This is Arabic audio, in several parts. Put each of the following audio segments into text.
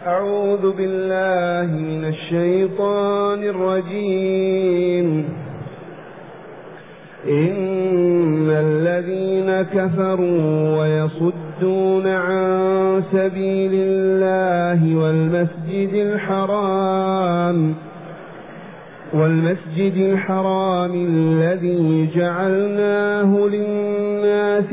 أعوذ بالله من الشيطان الرجيم. إن الذين كفروا ويصدون عن سبيل الله والمسجد الحرام الذي جعلناه للناس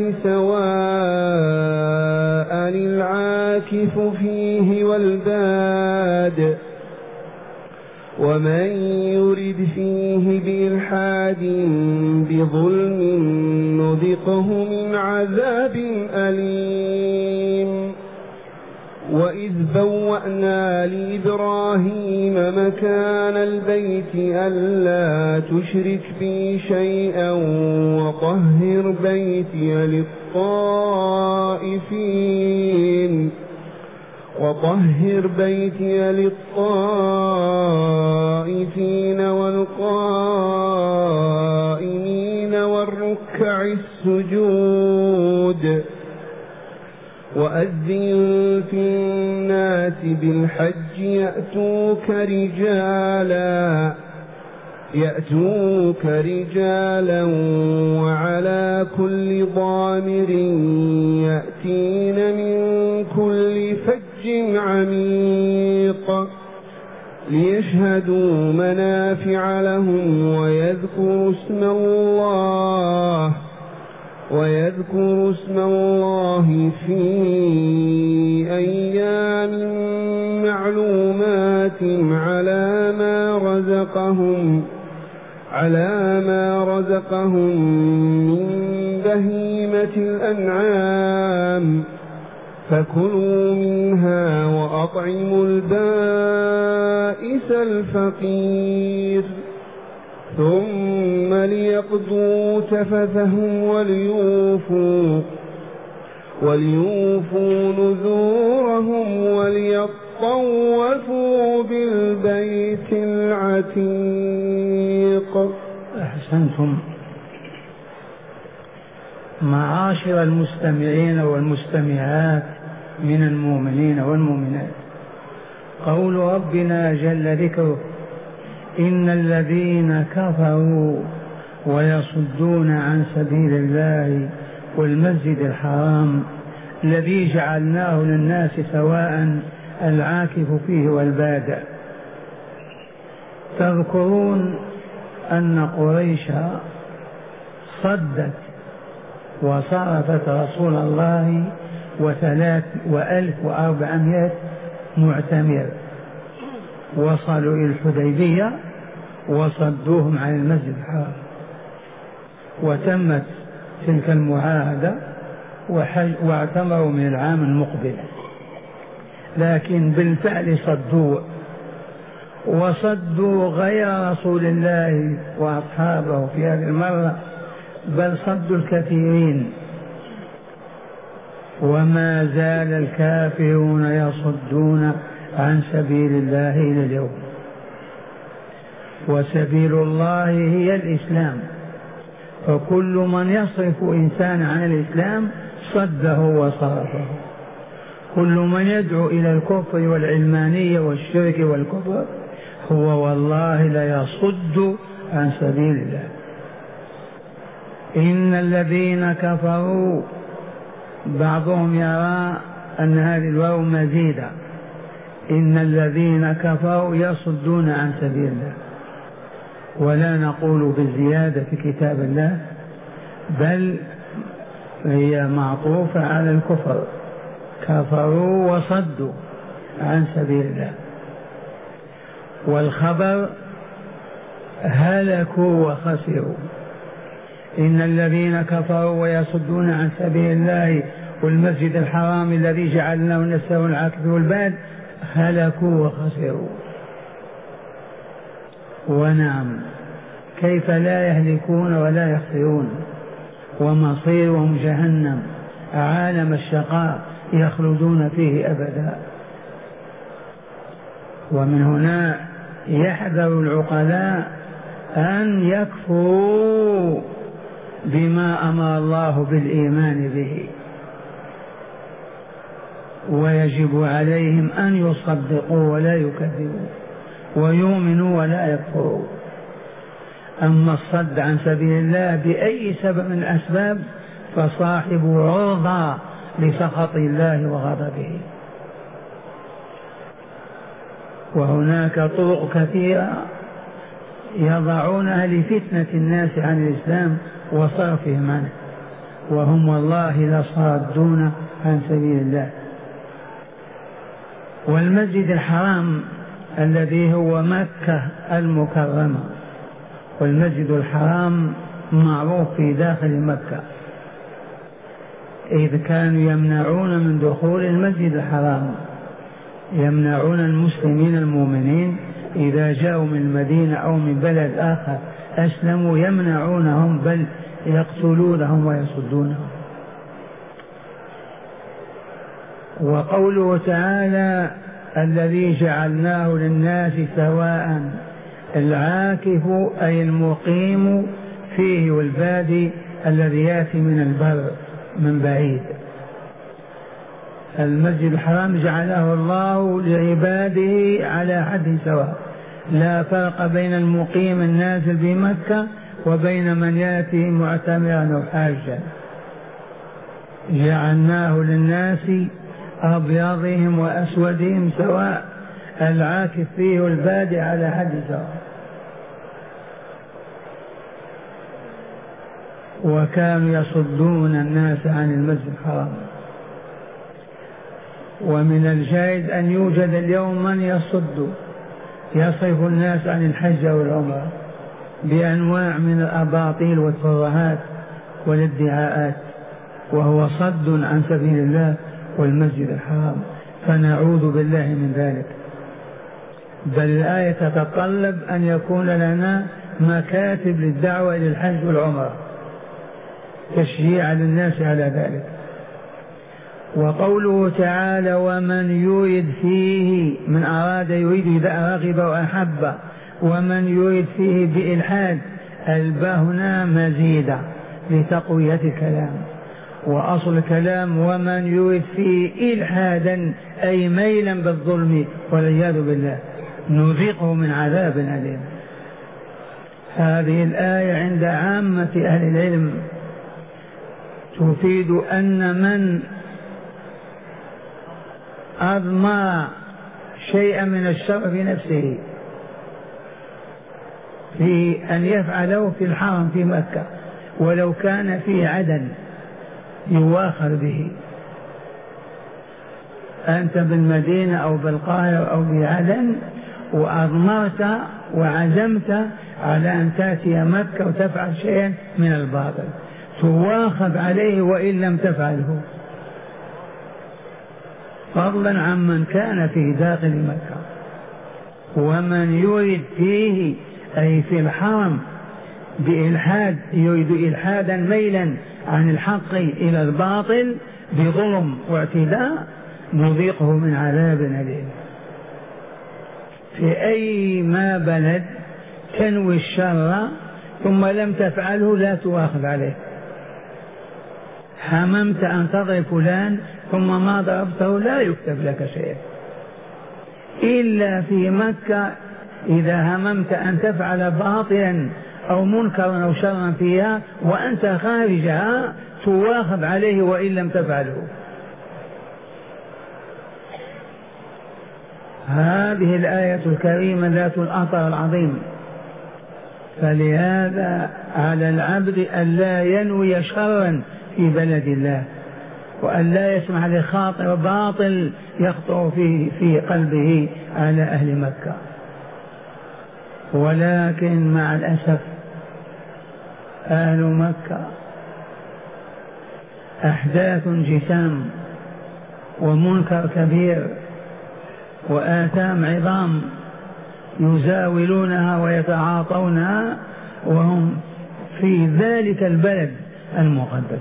سواء العاكف فيه والباد ومن يرد فيه بإلحاد بظلم نذقه من عذاب أليم. وإذ بوأنا لإبراهيم مكان البيت ألا تشرك بي شيئا وطهر بيتي للطائفين والقائمين والركع السجود. وأذن في الناس بالحج يأتوك رجالا وعلى كل ضامر يأتين من كل فج عميق ليشهدوا منافع لهم ويذكروا اسم الله في أيام معلومات على ما رزقهم من بهيمة الأنعام فكلوا منها وأطعموا البائس الفقير ثم ليقضوا تفثهم وليوفوا نذورهم وليطوفوا بالبيت العتيق. أحسنتم. معاشر المستمعين والمستمعات من المؤمنين والمؤمنات، قول ربنا جل ذكره: إن الذين كفروا ويصدون عن سبيل الله والمسجد الحرام الذي جعلناه للناس سواء العاكف فيه والباد. تذكرون أن قريش صدت وصرفت رسول الله 1400 معتمر وصلوا إلى الحديبية وصدوهم عن المسجد الحرام، وتمت تلك المعاهدة واعتمروا من العام المقبل، لكن بالفعل وصدوا غير رسول الله وأصحابه في هذه المرة، بل صدوا الكثيرين. وما زال الكافرون يصدون عن سبيل الله إلى اليوم، وسبيل الله هي الإسلام، فكل من يصرف إنسان عن الإسلام صده وصرفه. كل من يدعو إلى الكفر والعلمانية والشرك والكفر هو والله لا يصد عن سبيل الله. إن الذين كفروا، بعضهم يرى أن هذه الواو مزيدة، إن الذين كفروا يصدون عن سبيل الله، ولا نقول بالزيادة في كتاب الله، بل هي معطوفة على الكفر، كفروا وصدوا عن سبيل الله. والخبر هلكوا وخسروا. إن الذين كفروا ويصدون عن سبيل الله والمسجد الحرام الذي جعلناه للنساء العاكف والباد هلكوا وخسروا. ونعم، كيف لا يهلكون ولا يخسرون؟ ومصيرهم جهنم، عالم الشقاء يخلدون فيه أبدا. ومن هنا يحذر العقلاء أن يكفروا بما أمر الله بالإيمان به، ويجب عليهم أن يصدقوا ولا يكذبوا، ويؤمنوا ولا يكفروا. أما الصد عن سبيل الله بأي سبب من الأسباب فصاحبه عرضة لسخط الله وغضبه. وهناك طرق كثيرة يضعونها لفتنة الناس عن الإسلام وصرفهم عنه، وهم والله لصادون عن سبيل الله. والمسجد الحرام الذي هو مكة المكرمة، والمسجد الحرام معروف في داخل مكة، إذ كانوا يمنعون من دخول المسجد الحرام، يمنعون المسلمين المؤمنين إذا جاءوا من المدينة أو من بلد آخر أسلموا يمنعونهم، بل يقتلونهم ويصدونهم. وقوله تعالى الذي جعلناه للناس سواء، العاكف أي المقيم فيه والبادي الذي يأتي من البر من بعيد. المسجد الحرام جعله الله لعباده على حد سواء، لا فرق بين المقيم النازل بمكة وبين من يأتي معتمرا أو حاجا. جعلناه للناس أبيضهم وأسودهم سواء، العاكف فيه والبادي على حد سواء. وكانوا يصدون الناس عن المسجد الحرام. ومن الجائز أن يوجد اليوم من يصرف الناس عن الحج والعمرة بأنواع من الأباطيل والترهات والادعاءات، وهو صد عن سبيل الله والمسجد الحرام، فنعوذ بالله من ذلك. بل الآية تتطلب أن يكون لنا مكاتب للدعوة إلى الحج والعمرة تشجيعا للناس على ذلك. وقوله تعالى ومن يريد فيه، من أراد يريد إذا رغب وأحب، ومن يريد فيه بإلحاد، الباء هنا مزيدة لتقوية الكلام، وأصل الكلام ومن يريد فيه إلحادا أي ميلا بالظلم والعياذ بالله نذيقه من عذاب أليم. هذه الآية عند عامة أهل العلم تفيد أن من أضمر شيئا من الشر في نفسه في أن يفعله في الحرم في مكة ولو كان في عدن يواخر به. أنت بالمدينة أو بالقاهرة أو بعدن وأضمرت وعزمت على أن تأتي مكة وتفعل شيئا من الباطل تواخذ عليه وإن لم تفعله، فضلا عمن كان في داخل مكة. ومن يريد فيه أي في الحرم بإلحاد، يريد إلحادا ميلا عن الحق إلى الباطل بظلم واعتداء نذيقه من عذاب أليم. في أي ما بلد تنوي الشر ثم لم تفعله لا تؤاخذ عليه. هممت أن تضرب فلان ثم ما ضربته لا يكتب لك شيء، إلا في مكة إذا هممت أن تفعل باطلا أو منكرا أو شرا فيها وأنت خارجها تواخذ عليه وإن لم تفعله. هذه الآية الكريمة ذات الأثر العظيم. فلهذا على العبد أن لا ينوي شرا في بلد الله، وأن لا يسمح لخاطر باطل يخطر في قلبه على أهل مكة. ولكن مع الأسف أهل مكة أحداث جسام ومنكر كبير وآثام عظام يزاولونها ويتعاطونها وهم في ذلك البلد المقدس.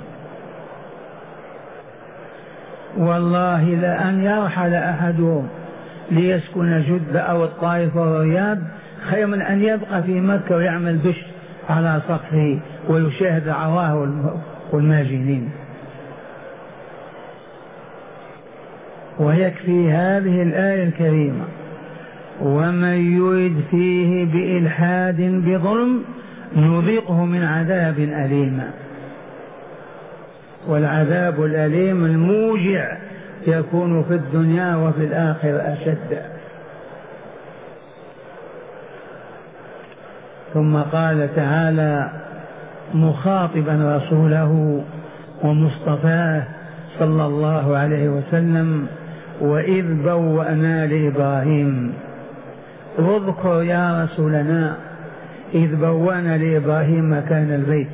والله لأن يرحل أحدهم ليسكن جدة أو الطائف والرياض خير من أن يبقى في مكة ويعمل دش على سطحه ويشاهد العواه والماجنين. ويكفي هذه الآية الكريمة: ومن يرد فيه بإلحاد بظلم نذقه من عذاب أليم. والعذاب الأليم الموجع يكون في الدنيا وفي الآخرة أشد. ثم قال تعالى مخاطبا رسوله ومصطفاه صلى الله عليه وسلم: وإذ بوأنا لإبراهيم. اذكر يا رسولنا إذ بوأنا لإبراهيم مكان البيت.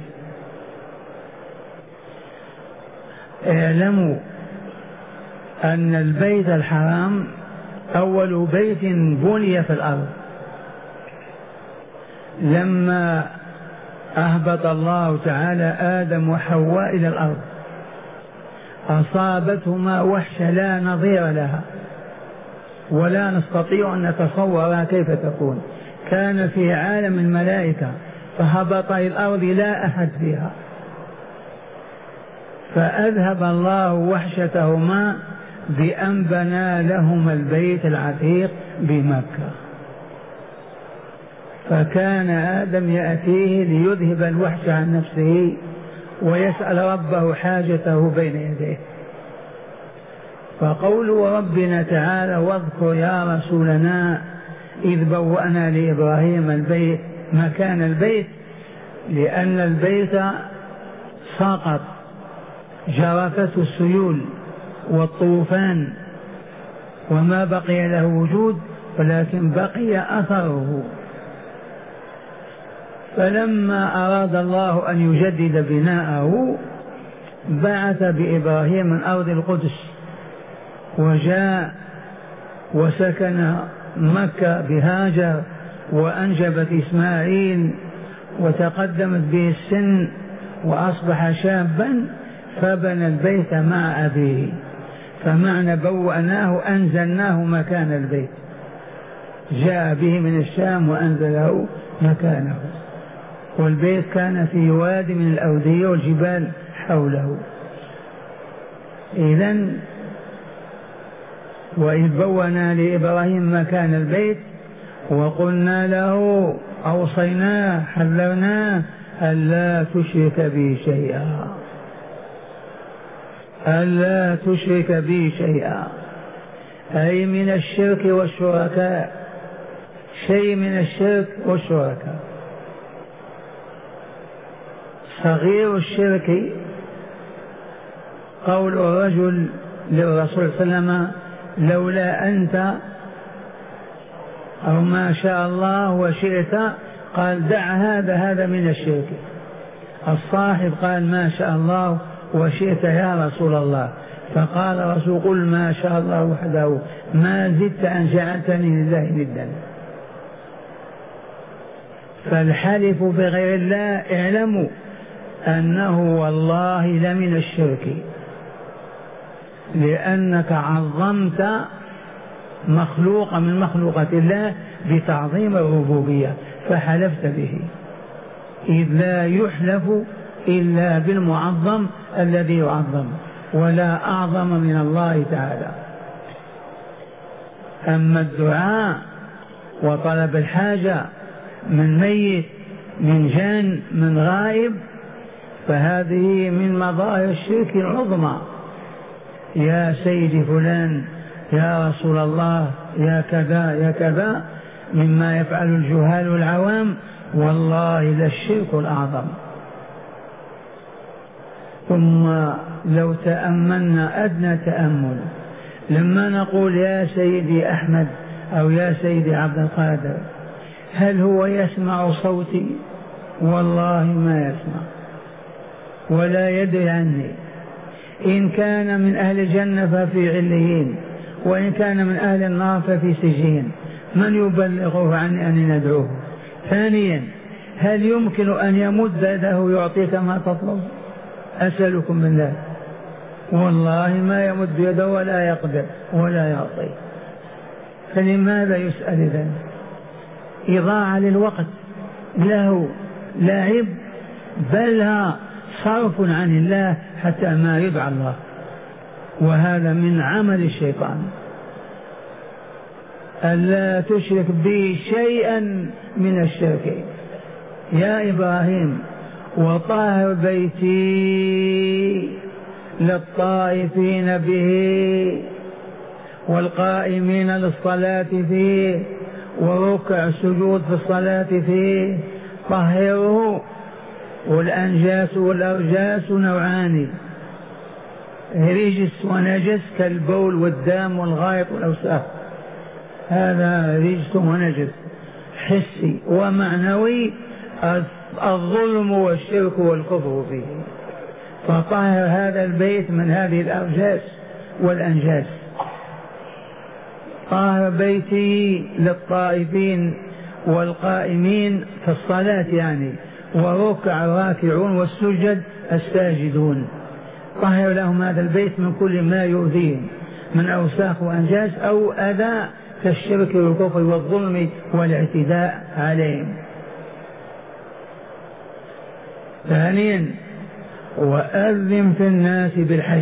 اعلموا أن البيت الحرام أول بيت بني في الأرض. لما أهبط الله تعالى آدم وحواء إلى الأرض أصابتهما وحشة لا نظير لها ولا نستطيع أن نتصورها كيف تكون. كان في عالم الملائكة فهبط إلى الأرض لا أحد فيها، فأذهب الله وحشتهما بأن بنى لهما البيت العتيق بمكة. فكان آدم يأتيه ليذهب الوحش عن نفسه ويسأل ربه حاجته بين يديه. فقول ربنا تعالى واذكر يا رسولنا إذ بوأنا لإبراهيم البيت مكان البيت، لأن البيت سقط جرفته السيول والطوفان وما بقي له وجود، ولكن بقي أثره. فلما أراد الله أن يجدد بناءه بعث بإبراهيم من أرض القدس، وجاء وسكن مكة بهاجر وأنجبت إسماعيل وتقدمت به السن وأصبح شابا، فبنى البيت مع أبيه. فمعنى بوأناه أنزلناه مكان البيت، جاء به من الشام وأنزله مكانه. والبيت كان في وادي من الأودية والجبال حوله. إذن وإذ بوأنا لإبراهيم مكان البيت وقلنا له أوصيناه حذرناه ألا تشرك بي شيئا، ألا تشرك بي شيئا، أي من الشرك والشركاء، شيء من الشرك والشركاء. صغير الشرك قول الرجل للرسول صلى الله عليه وسلم لولا أنت أو ما شاء الله وشئت، قال دع هذا من الشرك. الصاحب قال ما شاء الله وشئت يا رسول الله، فقال الرسول قل ما شاء الله وحده ما زدت أن جعلتني لله ندا. فالحلف بغير الله اعلموا أنه والله لمن الشرك، لأنك عظمت مخلوقا من مخلوقات الله بتعظيم الربوبية فحلفت به، إذ لا يحلف إلا بالمعظم الذي يعظم، ولا أعظم من الله تعالى. أما الدعاء وطلب الحاجة من ميت من جان من غائب فهذه من مظاهر الشرك العظمى. يا سيدي فلان يا رسول الله يا كذا يا كذا، مما يفعل الجهال والعوام، والله للشرك الأعظم. ثم لو تأملنا أدنى تأمل لما نقول يا سيدي أحمد أو يا سيدي عبد القادر، هل هو يسمع صوتي؟ والله ما يسمع ولا يدري عني. إن كان من أهل الجنة ففي عليين، وإن كان من أهل النار ففي سجين. من يبلغه عني أن ندعوه؟ ثانيا هل يمكن أن يمد يده يعطيك ما تطلب؟ أسألكم بالله والله ما يمد يده ولا يقدر ولا يعطي. فلماذا يسأل إذن؟ إضاعة للوقت له لعب، بل صرف عن الله حتى ما يدعى الله. وهذا من عمل الشيطان، ألا تشرك بي شيئا من الشرك. يا إبراهيم وطهر بيتي للطائفين به والقائمين للصلاة فيه وركع السجود في الصلاة فيه. طهره. والأنجاس والأرجاس نوعان، رجس ونجس كالبول والدم والغائط والأوساخ، هذا رجس ونجس حسي، ومعنوي الظلم والشرك والكفر فيه. فطهر هذا البيت من هذه الأرجاس والأنجاس. طهر بيتي للطائفين والقائمين في الصلاة يعني، وركع الراكعون والسجد الساجدون. طهر لهم هذا البيت من كل ما يؤذيهم من أوساخ وأنجاس أو أذى كالشرك والكفر والظلم والاعتداء عليهم. ثانيا وأذن في الناس بالحج.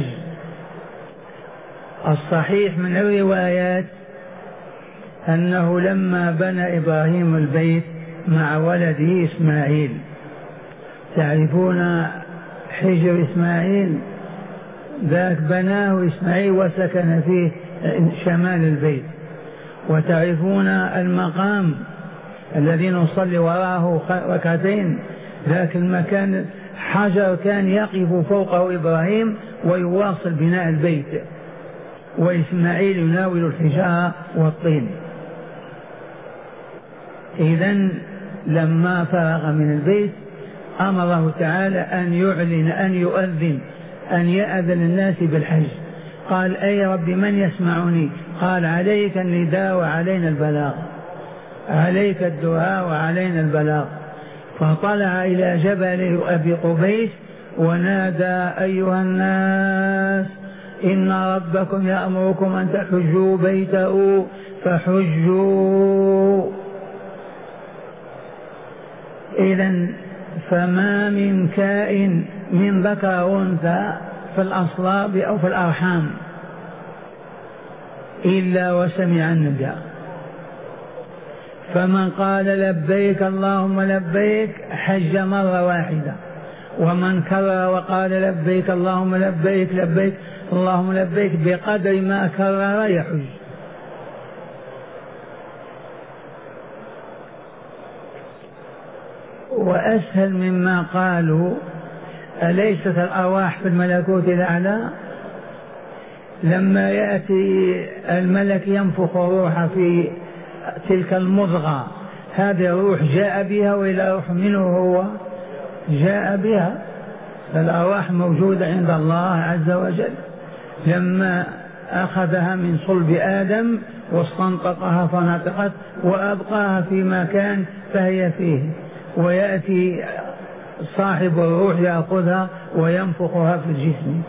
الصحيح من الروايات أنه لما بنى إبراهيم البيت مع ولده إسماعيل، تعرفون حجر إسماعيل ذاك بناه إسماعيل وسكن فيه شمال البيت، وتعرفون المقام الذي نصلي وراءه ركعتين، ذاك المكان حجر كان يقف فوقه إبراهيم ويواصل بناء البيت، وإسماعيل يناول الحجارة والطين. إذن لما فرغ من البيت أمره تعالى أن يعلن أن يؤذن أن يأذن الناس بالحج. قال أي رب من يسمعني؟ قال عليك النداء وعلينا البلاغ، عليك الدعاء وعلينا البلاغ. فطلع إلى جبل أبي قبيس ونادى أيها الناس إن ربكم يأمركم أن تحجوا بيته فحجوا. إذن فما من كائن من ذكر أنثى في الأصلاب أو في الأرحام إلا وسمع النداء، فمن قال لبيك اللهم لبيك حج مرة واحدة، ومن كرر وقال لبيك اللهم لبيك لبيك اللهم لبيك بقدر ما كرر يحج. وأسهل مما قالوا أليست الأرواح في الملكوت الأعلى؟ لما يأتي الملك ينفخ الروح في تلك المضغة، هذه الروح جاء بها وإلى روح منه هو جاء بها، فالأرواح موجودة عند الله عز وجل. لما أخذها من صلب آدم واستنطقها فنطقت وأبقاها في مكان فهي فيه، ويأتي صاحب الروح يأخذها وينفخها في الجسم.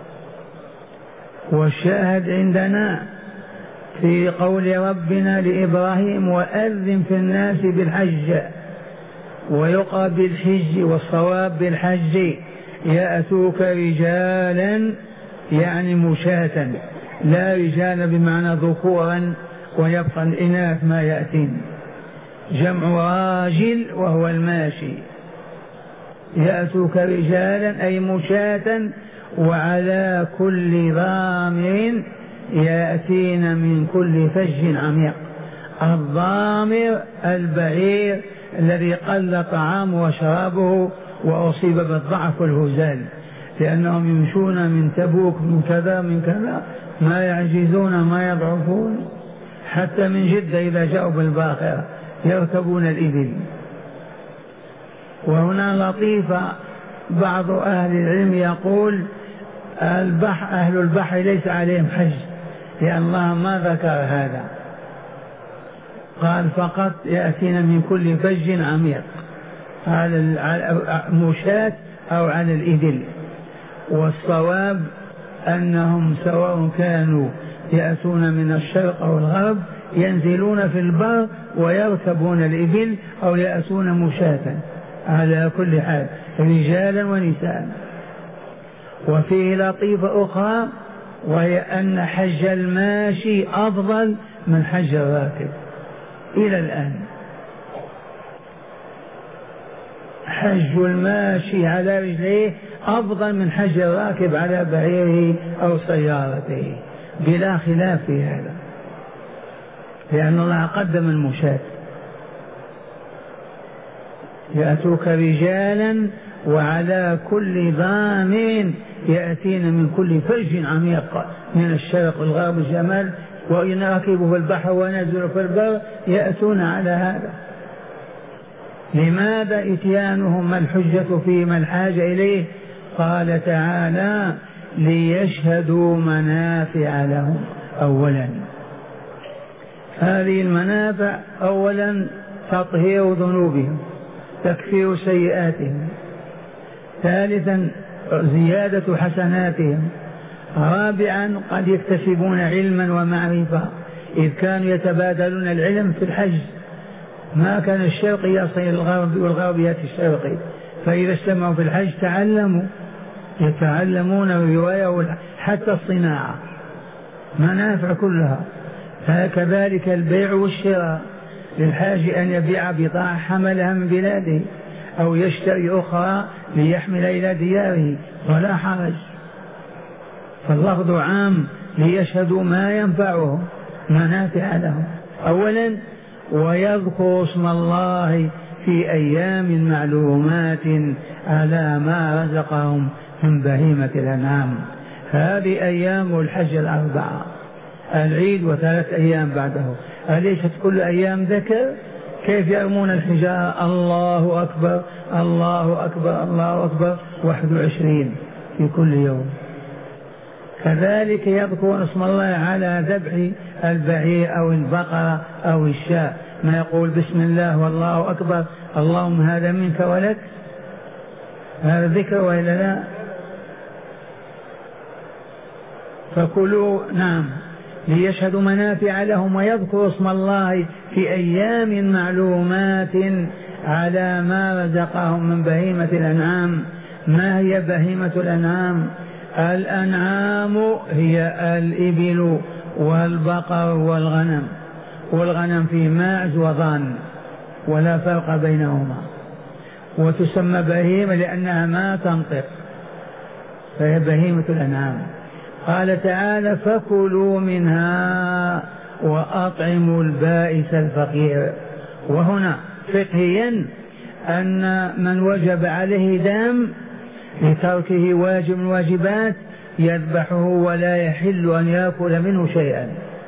والشاهد عندنا في قول ربنا لإبراهيم وأذن في الناس بالحج، ويقرأ بالحج والصواب بالحج يأتوك رجالا يعني مشاة، لا رجال بمعنى ذكورا ويبقى الإناث ما يأتين، جمع راجل وهو الماشي. يأتوك رجالا أي مشاة وعلى كل ضامر يأتين من كل فج عميق. الضامر البعير الذي قل طعامه وشرابه وأصيب بالضعف والهزال، لأنهم يمشون من تبوك من كذا من كذا ما يعجزون ما يضعفون، حتى من جدة إذا جاءوا بالباخرة يركبون الإبل. وهنا لطيفة، بعض أهل العلم يقول أهل البحر ليس عليهم حج، لأن الله ما ذكر هذا، قال فقط يأتينا من كل فج عميق على مشاة أو على الإبل. والصواب أنهم سواء كانوا يأتون من الشرق أو الغرب ينزلون في البر ويركبون الإبل أو يأتون مشاة، على كل حال رجالا ونساء. وفيه لطيفة أخرى وهي أن حج الماشي أفضل من حج الراكب إلى الآن. حج الماشي على رجليه أفضل من حج الراكب على بعيره أو سيارته بلا خلاف في هذا، لأن الله قدم المشاة. يأتوك رجالا وعلى كل ضامن يأتين من كل فج عميق من الشرق والغرب الشمال، وإن ركبوا في البحر ونزلوا في البر يأتون على هذا. لماذا إتيانهم؟ ما الحجة فيما الحاجة إليه؟ قال تعالى ليشهدوا منافع لهم. أولا هذه المنافع أولا تطهير ذنوبهم، تكفير سيئاتهم. ثالثا زيادة حسناتهم. رابعا قد يكتسبون علما ومعرفة، إذ كانوا يتبادلون العلم في الحج، ما كان الشرق يصل الغرب والغرب يأتي الشرق، فإذا اجتمعوا في الحج تعلموا، يتعلمون الرواية حتى الصناعة، منافع كلها. فكذلك البيع والشراء، للحاج أن يبيع بضاعة حملها من بلاده أو يشتري أخرى ليحمل إلى دياره ولا حرج. فاللفظ عام ليشهدوا ما ينفعهم، منافع لهم. أولا ويذكر اسم الله في أيام معلومات على ما رزقهم من بهيمة الأنعام. هذه أيام الحج الأربعة، العيد وثلاث أيام بعده، أليست كل أيام ذكر؟ كيف يرمون الحجارة؟ الله أكبر الله أكبر الله أكبر 21 في كل يوم. كذلك يذكر اسم الله على ذبح البعير أو البقرة أو الشاة، ما يقول بسم الله والله أكبر اللهم هذا منك ولك، هذا ذكر وإلا لا؟ فكلوا نعم ليشهدوا منافع لهم ويذكروا اسم الله في أيام معلومات على ما رزقهم من بهيمة الأنعام. ما هي بهيمة الأنعام؟ الأنعام هي الإبل والبقر والغنم، والغنم فيه ماعز وضان ولا فرق بينهما، وتسمى بهيمة لأنها ما تنطق، فهي بهيمة الأنعام. قال تعالى فكلوا منها وأطعموا البائس الفقير. وهنا فقهيا أن من وجب عليه دم لتركه واجب من الواجبات يذبحه ولا يحل أن يأكل منه شيئا،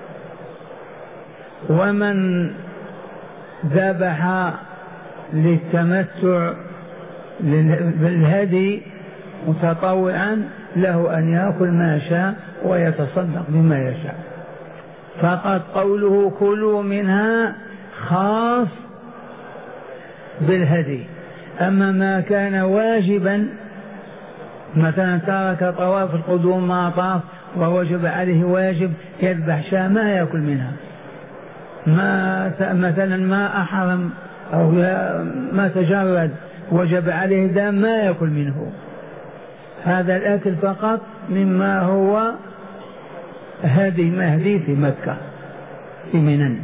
ومن ذبح للتمتع بالهدي متطوعا له أن يأكل ما شاء ويتصدق بما يشاء. فقط قوله كلوا منها خاص بالهدي. أما ما كان واجبا، مثلا ترك طواف القدوم ما طاف ووجب عليه واجب يذبح شاة ما يأكل منها، مثلا ما أحرم أو ما تجرد وجب عليه دم ما يأكل منه. هذا الأكل فقط مما هو هدي مهدي في مكة في منن.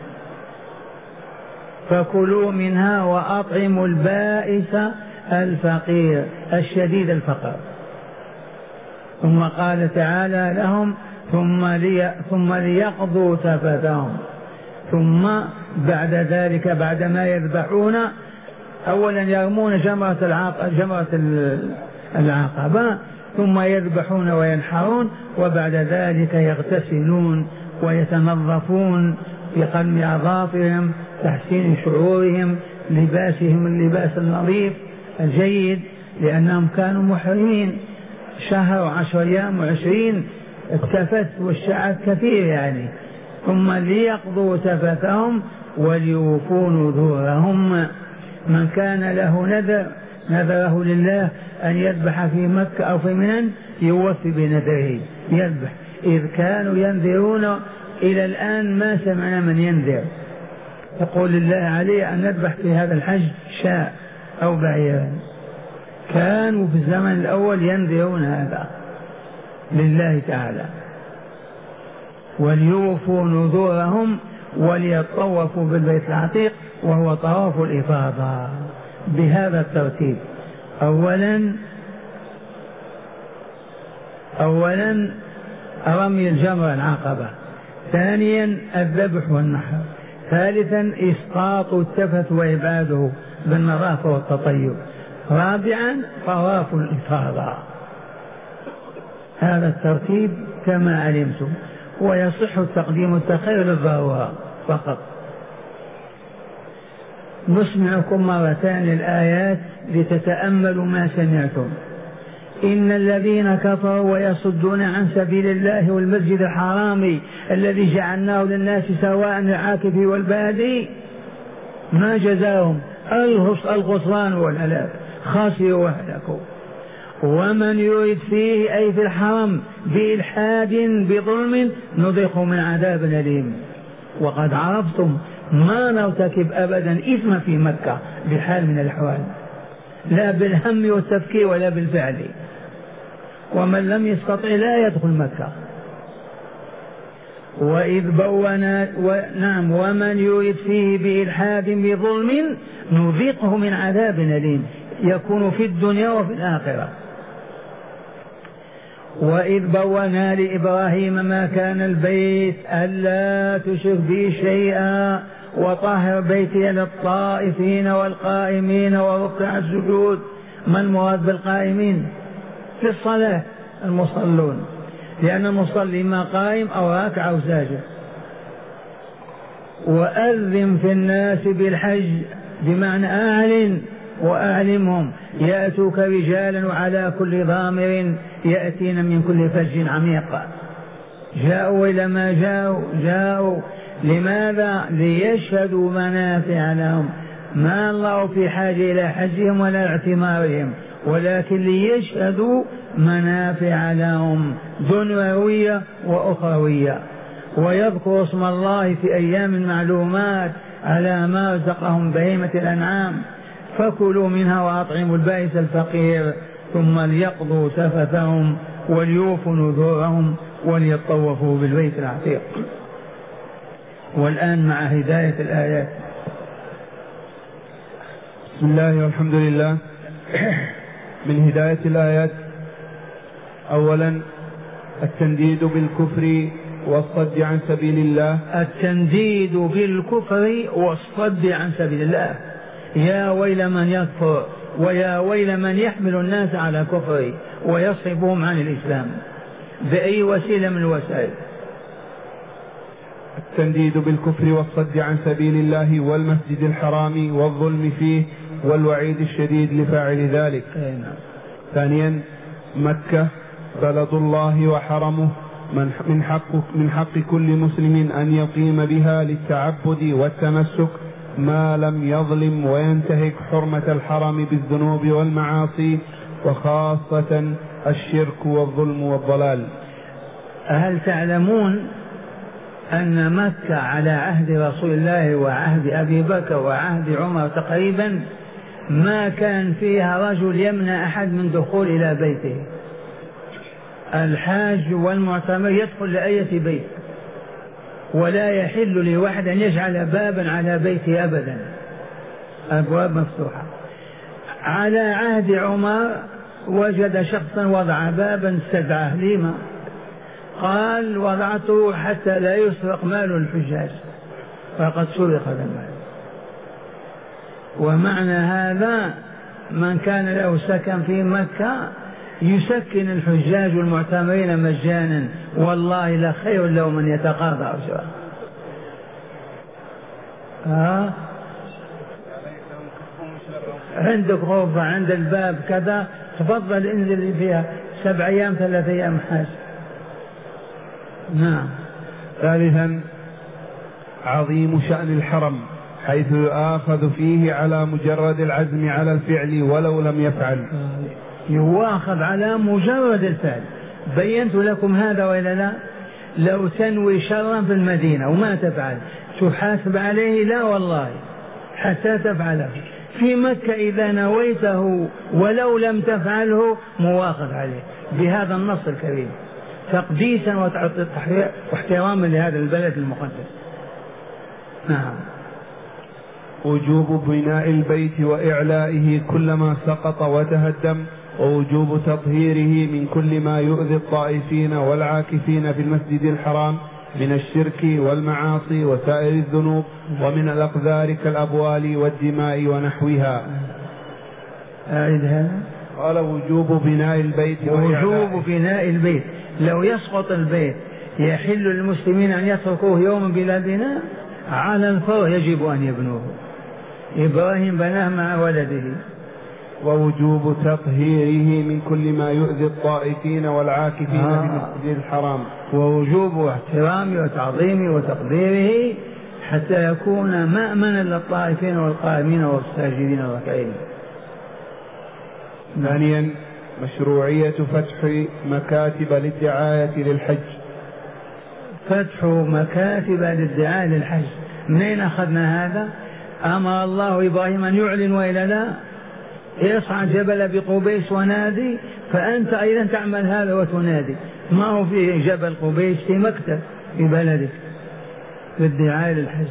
فكلوا منها وأطعموا البائس الفقير الشديد الفقر. ثم قال تعالى لهم ثم ليقضوا تفثهم. ثم بعد ذلك بعدما يذبحون أولا يرمون جمرة العقبة ثم يذبحون وينحرون، وبعد ذلك يغتسلون ويتنظفون بقلم أظافرهم، تحسين شعورهم، لباسهم اللباس النظيف الجيد، لأنهم كانوا محرمين شهر و10 أيام و20 التفت والشعر كثير يعني. ثم ليقضوا تفثهم وليوفوا نذورهم. من كان له نذره لله أن يذبح في مكة أو في منن يوفي بنذره يذبح، إذ كانوا ينذرون إلى الآن ما سمعنا من ينذر يقول لله عليه أن نذبح في هذا الحج شاء أو بعيرا. كانوا في الزمن الأول ينذرون هذا لله تعالى. وليوفوا نذورهم وليطوفوا بالبيت العتيق، وهو طواف الإفاضة بهذا الترتيب. أولا رمي الجمر العقبة، ثانيا الذبح والنحر، ثالثا إسقاط التفت وإبعاده بالنظافة والتطيب، رابعا طواف الإفاضة. هذا الترتيب كما علمتم، ويصح التقديم والتأخير للضرورة فقط. نسمعكم مرتان الآيات لتتأملوا ما سمعتم. إن الذين كفروا ويصدون عن سبيل الله والمسجد الحرام الذي جعلناه للناس سواء العاكف والبادي ما جزاهم الخسران والهلاك، خاسروا وهلكوا. ومن يريد فيه أي في الحرم بإلحاد بظلم نذقه من عذاب أليم. وقد عرفتم ما نرتكب أبدا إثم في مكة بحال من الأحوال، لا بالهم والتفكير ولا بالفعل. ومن لم يستطع لا يدخل مكة. ومن يريد فيه بإلحاد بظلم نذقه من عذاب أليم، يكون في الدنيا وفي الآخرة. وإذ بوأنا لإبراهيم مكان البيت ألا تشرك بي شيئا وطهر بيتي للطائفين والقائمين وركع السجود. ما المراد بالقائمين؟ في الصلاة المصلون، لأن المصلي ما قائم أو راكع أو ساجد. وأذن في الناس بالحج بمعنى أعلن وأعلمهم يأتوك رجالا وعلى كل ضامر يأتين من كل فج عميق. جاءوا إلى ما جاءوا لماذا؟ ليشهدوا منافع لهم. ما الله في حاجة إلى حجهم ولا اعتمارهم، ولكن ليشهدوا منافع لهم دنيوية وأخروية. ويذكر اسم الله في أيام معلومات على ما رزقهم بهيمة الأنعام، فكلوا منها وأطعموا البائس الفقير ثم ليقضوا تفثهم وليوفوا نذورهم وليطوفوا بالبيت العتيق. والآن مع هداية الآيات. بسم الله والحمد لله. من هداية الآيات: أولا التنديد بالكفر والصد عن سبيل الله. التنديد بالكفر والصد عن سبيل الله. يا ويل من يكفر ويا ويل من يحمل الناس على كفره ويصرفهم عن الإسلام بأي وسيلة من الوسائل. التنديد بالكفر والصد عن سبيل الله والمسجد الحرام والظلم فيه والوعيد الشديد لفاعل ذلك. ثانيا مكة بلد الله وحرمه، من حق كل مسلم أن يقيم بها للتعبد والتمسك ما لم يظلم وينتهك حرمة الحرم بالذنوب والمعاصي، وخاصة الشرك والظلم والضلال. هل تعلمون أن مكة على عهد رسول الله وعهد أبي بكر وعهد عمر تقريبا ما كان فيها رجل يمنع أحد من دخول إلى بيته؟ الحاج والمعتمر يدخل لأية بيت، ولا يحل لواحد أن يجعل بابا على بيته أبدا، أبواب مفتوحة. على عهد عمر وجد شخصا وضع بابا استدعاه، لما؟ قال وضعته حتى لا يسرق مال الحجاج، فقد سرق المال. ومعنى هذا من كان له سكن في مكة يسكن الحجاج والمعتمرين مجانا، والله لخير له من يتقاضى أجرا. عندك غرفة عند الباب كذا، تفضل انزل فيها 7 أيام 3 أيام حاج. نعم. ثالثا عظيم شأن الحرم، حيث يؤاخذ فيه على مجرد العزم على الفعل ولو لم يفعل. يؤاخذ على مجرد الفعل. بينت لكم هذا وإلا لا؟ لو تنوي شرا في المدينة وما تفعل تحاسب عليه؟ لا والله، حتى تفعله. في مكة إذا نويته ولو لم تفعله مواخذ عليه بهذا النص الكريم. تقديسا واحتراما لهذا البلد المقدس. نعم. وجوب بناء البيت وإعلائه كلما سقط وتهدم، ووجوب تطهيره من كل ما يؤذي الطائفين والعاكفين في المسجد الحرام من الشرك والمعاصي وسائر الذنوب ومن الأقذار كالأبوال والدماء ونحوها. قال وجوب بناء البيت ووجوب بناء البيت. لو يسقط البيت يحل للمسلمين أن يتركوه يوما بلا بناء؟ على الفور يجب أن يبنوه. إبراهيم بناه مع ولده. ووجوب تطهيره من كل ما يؤذي الطائفين والعاكفين في المسجد الحرام، ووجوب احترامه وتعظيمه وتقديره حتى يكون مأمنا للطائفين والقائمين والساجدين الراكعين. ثانيا مشروعية فتح مكاتب للدعاية للحج. فتح مكاتب للدعاية للحج، منين أخذنا هذا؟ أمر الله إبراهيم أن يعلن وإلا لا؟ يصعد جبل بقبيس ونادي، فأنت أيضا تعمل هذا وتنادي. ما هو في جبل قبيس، في مكتب في بلدك للدعاية للحج.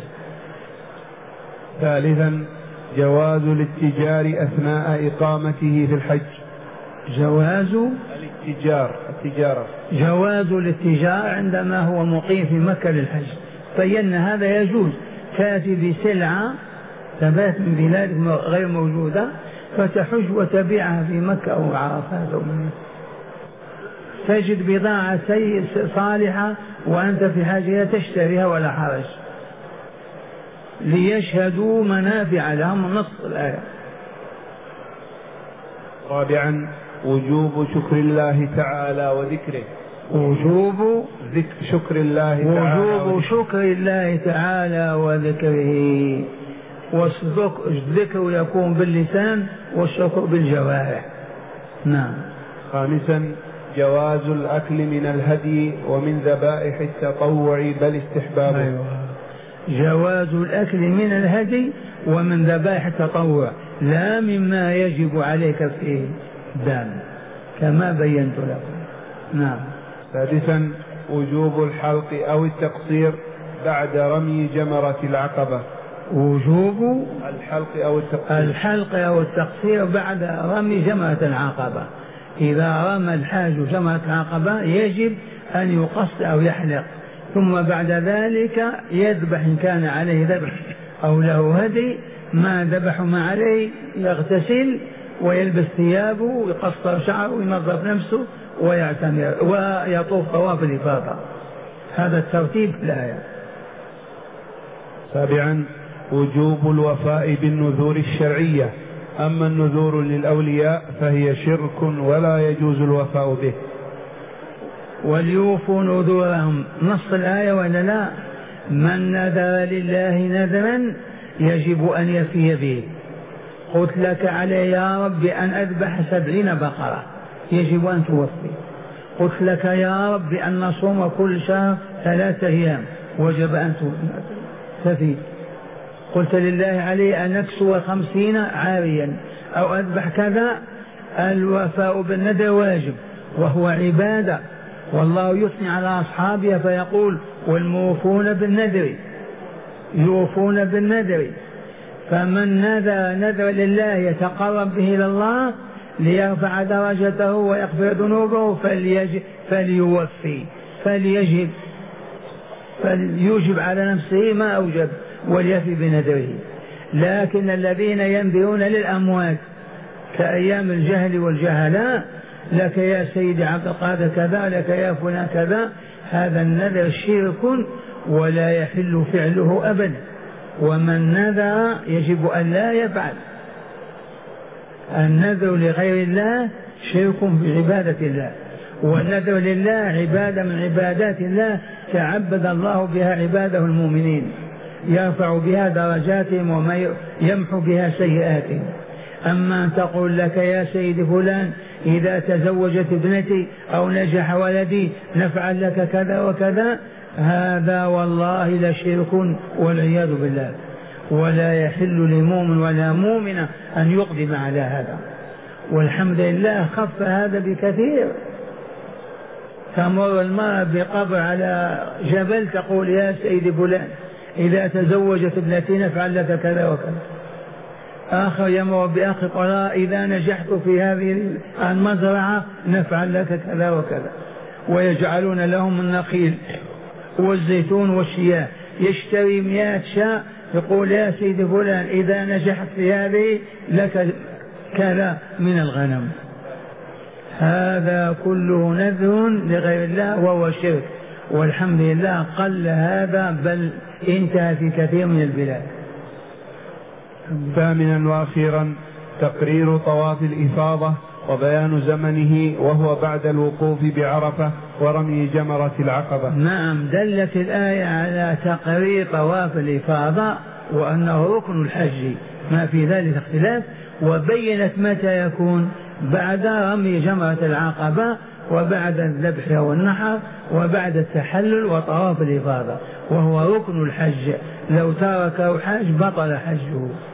ثالثا جواز الاتجار أثناء إقامته في الحج. جواز التجارة جواز الاتجار عندما هو مقيم في مكة للحج، فإن هذا يجوز. تأتي بسلعة ثبات من بلاد غير موجودة فتحج وتبيعها في مكة أو عرفات أو منه. تجد بضاعة صالحة وأنت في حاجة تشتريها ولا حرج، ليشهدوا منافع لهم، نص الآية. رابعا وجوب شكر الله تعالى وذكره. وجوب شكر الله تعالى وذكره. والذكر يكون باللسان والشكر بالجوارح. نعم. خامسا جواز الأكل من الهدي ومن ذبائح التطوع بل استحبابه. أيوة. جواز الأكل من الهدي ومن ذبائح التطوع، لا مما يجب عليك فيه دم كما بينت لكم. نعم. سادسا وجوب الحلق أو التقصير بعد رمي جمرة العقبة. وجوب الحلق أو التقصير بعد رمي جمرة العقبة. إذا رمى الحاج جمرة العقبة يجب أن يقص أو يحلق، ثم بعد ذلك يذبح إن كان عليه ذبح أو له هدي. ما ذبح ما عليه يغتسل ويلبس ثيابه ويقصر شعره وينظف نفسه ويعتمر ويطوف طواف الإفاضة. هذا الترتيب في الآية. سابعا وجوب الوفاء بالنذور الشرعية، أما النذور للأولياء فهي شرك ولا يجوز الوفاء به. وليوفوا نذورهم، نص الآية ولا لا؟ من نذر لله نذرا يجب أن يفي به. قلت لك علي يا رب أن أذبح 70 بقرة، يجب أن توفي. قلت لك يا رب أن نصوم كل شهر 3 أيام، وجب أن تفي. قلت لله علي أن أكسو 50 عاريا أو أذبح كذا. الوفاء بالنذر واجب وهو عبادة، والله يثني على أصحابه فيقول والموفون بالنذر يوفون بالنذر. فمن نذر لله يتقرب به إلى الله ليرفع درجته ويغفر ذنوبه فليوفي، فليوجب على نفسه ما أوجب وليفي بنذره. لكن الذين ينذرون للأموات كأيام الجهل والجهلاء، لك يا سيدي عبد القادر كذا، لك يا فلان كذا، هذا النذر شرك ولا يحل فعله أبدا. ومن نذر يجب أن لا يفعل. النذر لغير الله شرك في عبادة الله، والنذر لله عبادة من عبادات الله تعبد الله بها عباده المؤمنين، يرفع بها درجاتهم وما يمحو بها سيئاتهم. أما أن تقول لك يا سيد فلان إذا تزوجت ابنتي أو نجح ولدي نفعل لك كذا وكذا، هذا والله لشرك والعياذ بالله، ولا يحل لمؤمن ولا مؤمنة أن يقدم على هذا. والحمد لله خف هذا بكثير. تمر المرأة بقبر على جبل تقول يا سيدي فلان إذا تزوجت ابنتي نفعل لك كذا وكذا. آخر يمر بأخ قراء إذا نجحت في هذه المزرعة نفعل لك كذا وكذا. ويجعلون لهم النخيل والزيتون والشياه، يشتري 100 شاة يقول يا سيدي فلان إذا نجحت في هذه لك كذا من الغنم. هذا كله نذر لغير الله وهو شرك، والحمد لله قل هذا بل انتهى في كثير من البلاد. ثامنا وأخيرا تقرير طواف الإفاضة وبيان زمنه وهو بعد الوقوف بعرفة ورمي جمرة العقبة. نعم، دلت الآية على تقرير طواف الإفاضة وأنه ركن الحج ما في ذلك اختلاف، وبينت متى يكون بعد رمي جمرة العقبة وبعد الذبح والنحر وبعد التحلل وطواف الإفاضة، وهو ركن الحج، لو تركه حج بطل حجه.